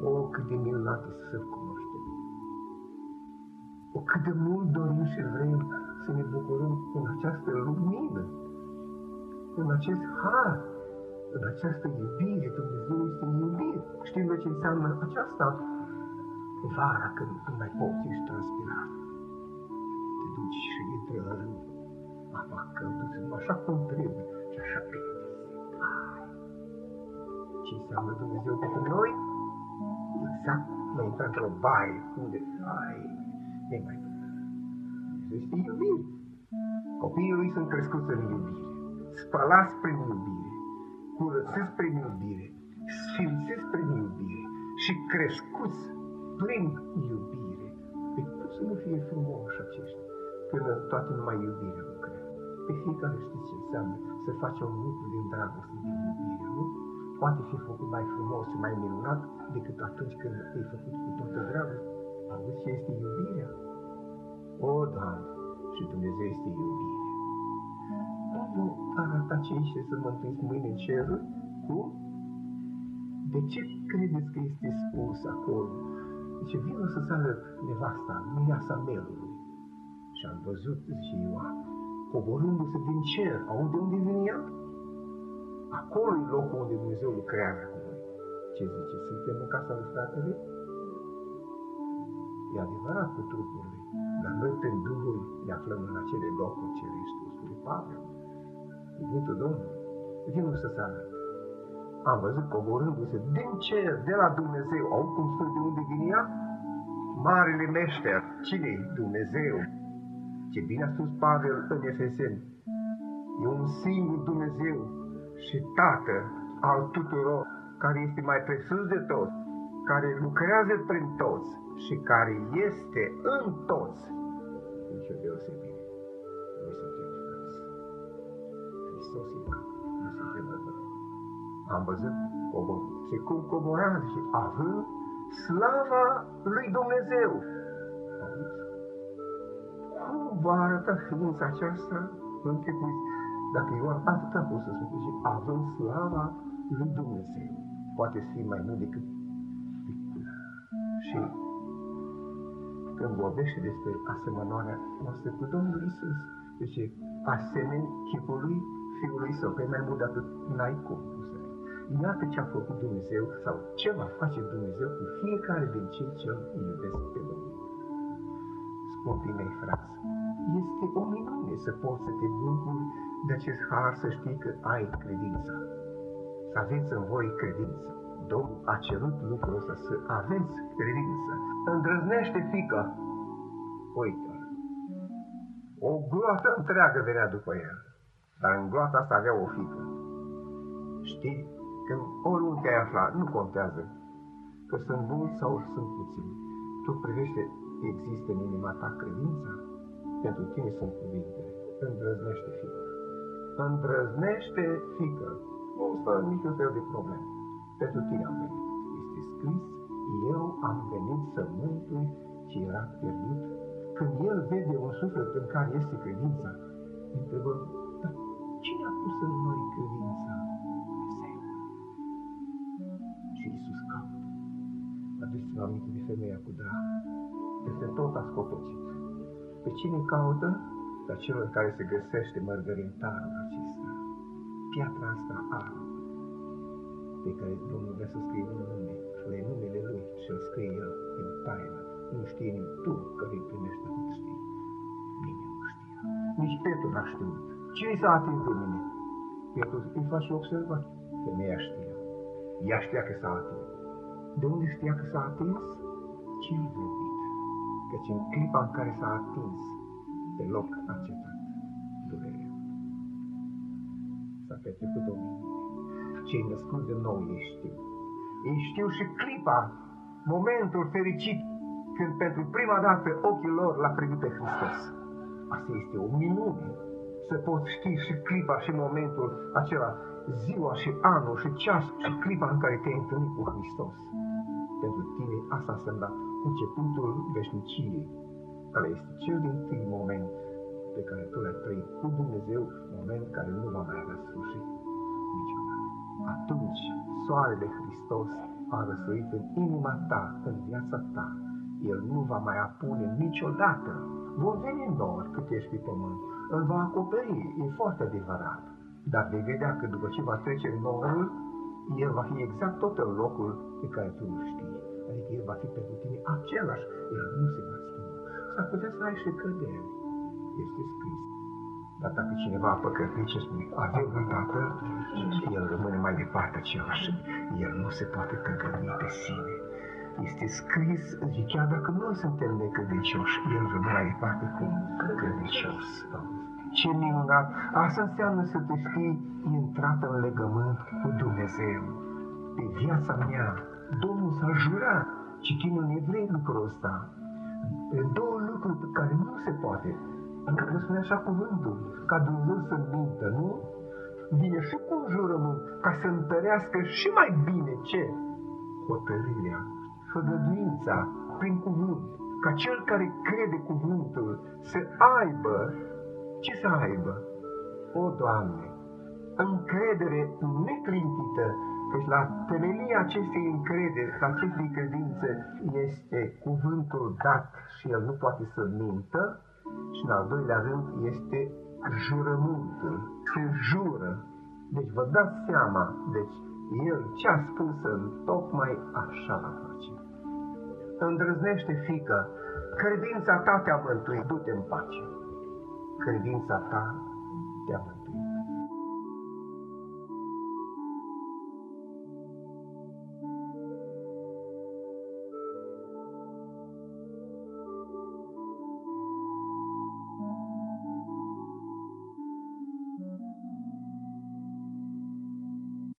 O, cât de minunat este să-L cunoaștem! O, cât de mult dorim și vrem să ne bucurăm în această lumină, în acest har, în această iubire. Dumnezeu este iubire. Știm ce înseamnă aceasta? Vara, când nu mai poți, ești transpirat. Te duci și intră în râu, apa călduță, așa cum trebuie și așa bine. Ce înseamnă Dumnezeu pentru noi? Exact, noi intrăm într-o baie, unde, e mai bun. Dumnezeu este iubire. Copiii lui sunt crescuți în iubire, spălați prin iubire, curățiți prin iubire, sfințiți prin iubire și crescuți prin iubire. Pe cum să nu fie frumoși aceștia, când în toate numai iubirea lucrează? Pe fiecare știți ce înseamnă să faci un lucru din dragoste, din iubire, nu? Poate fi făcut mai frumos și mai minunat decât atunci când e făcut cu toată dragoste. Auzi ce este iubirea? O, Doamne, și Dumnezeu este iubire. Nu arată ce ești să mântuiți mâine în cerul? Cum? De ce credeți că este spus acolo? Zice, vină să sară nevasta, mireasa melului. Și am văzut, zice Ioan, coborându-se din cer. Aude unde vine ea? Acolo e locul unde Dumnezeu lucrează cu noi. Ce zice? Suntem în casa lui fratele? E adevărat cu trupurile, dar noi prin Duhul ne aflăm în acele locuri cerești, spune Pavel. Cuvântul Domnului. Vină să sară. Am văzut coborându-se din cer, de la Dumnezeu. Au cum spune de unde vine ea? Marele meșter. Cine-i? Dumnezeu. Ce bine a spus Pavel în Efeseni. E un singur Dumnezeu și Tată al tuturor, care este mai presus de toți, care lucrează prin toți și care este în toți. Nici o deosebire. Noi suntem frați. Hristos e cap. Noi suntem răzări. Am văzut și cum coborează și având slava lui Dumnezeu. Cum va arăta ființa aceasta? Închipuiți. Dacă Ioan atât a pus să spune, și având slava lui Dumnezeu, poate fi mai mult decât picul. Și când vorbește despre asemănarea noastră cu Domnul Iisus, zice, asemeni chipului Fiului Său, pe mai mult de atât n-ai cum. Iată ce a făcut Dumnezeu sau ce va face Dumnezeu cu fiecare din cei ce îl iubesc pe Domnul. Scumpii mei frați, este o minune să poți să te bucuri de acest har, să știi că ai credința. Să aveți în voi credință. Domnul a cerut lucrul ăsta, să aveți credință. Îndrăznește, fică. Uite, o gloată întreagă venea după el, dar în gloata asta avea o fică. Știi? Când oriunde te-ai aflat, nu contează că sunt mulți sau sunt puțini. Tu privește, există în inima ta credința? Pentru tine sunt cuvintele. Îndrăznește, fică. Îndrăznește, fică. Nu stă niciun fel de problemă. Pentru tine am venit. Este scris, eu am venit să mântui ce era pierdut. Când el vede un suflet în care este credința, întrebăm, dar cine a pus în noi credința? Și Iisus caută. Aduceți-vă aminte de femeia cu drag. Este tot ascopocit. Pe cine caută? Pe celor care se găsește mărgărintarul acesta. Piatra asta albă, pe care Domnul vrea să scrie un nume, fără numele Lui și îl scrie El în taină. Nu știe nici tu care îi primești atât știi. Nimeni nu știa. Nici Petru n-a știut. Cine s-a atins de mine? Petru îi face observat. Femeia știa. Ea știa că s-a atins. De unde știa că s-a atins? Cine a vorbit? Căci în clipa în care s-a atins, deloc a încetat durerea. S-a petrecut o minune. Cei născuți de nou ei știu. Ei știu și clipa, momentul fericit, când pentru prima dată ochii lor l-a privit pe Hristos. Asta este o minune. Să poți ști și clipa și momentul acela, ziua și anul și ceasul și clipa în care te-ai întâlnit cu Hristos. Pentru tine asta a însemnat începutul veșniciei, care este cel din tâi moment pe care tu l-ai trăit cu Dumnezeu, moment care nu va mai avea sfârșit niciodată. Atunci, soarele Hristos a răsărit în inima ta, în viața ta, El nu va mai apune niciodată. Vor veni nori cât ești pe pământ, îl va acoperi, e foarte adevărat. Dar vei vedea că după ce va trece norul, El va fi exact tot în locul pe care tu îl știi. Adică El va fi pentru tine același, El nu se va schimba. S-ar putea să ai și cădere. Este scris. Dar dacă cineva a păcătuit ce spune, avem un Tatăl, El rămâne mai departe același. El nu se poate tăgădui pe sine. Este scris, zice, chiar dacă noi suntem necredincioși, El rămâne mai departe cu credincios. Ce minunat! Asta înseamnă să te știi intrat în legământ cu Dumnezeu. Pe viața mea, Domnul s-a jurat, citim în Evrei lucrul ăsta, două lucruri pe care nu se poate. Nu spune așa cuvântul, ca Dumnezeu să mintă, nu? Vine și cu un jurământ, ca să întărească și mai bine ce? Hotărârea, făgăduința, prin cuvânt, ca cel care crede cuvântul să aibă, ce să aibă? O, Doamne, încredere neclintită, căci la temelia acestei încrederi, acestei credințe, este cuvântul dat și el nu poate să mintă, și în al doilea rând este jurământul, se jură. Deci vă dați seama, deci el ce a spus tocmai așa va face. Îndrăznește, fiică, credința ta te-a mântuit, du-te în pace. Credința ta te-a mântuit.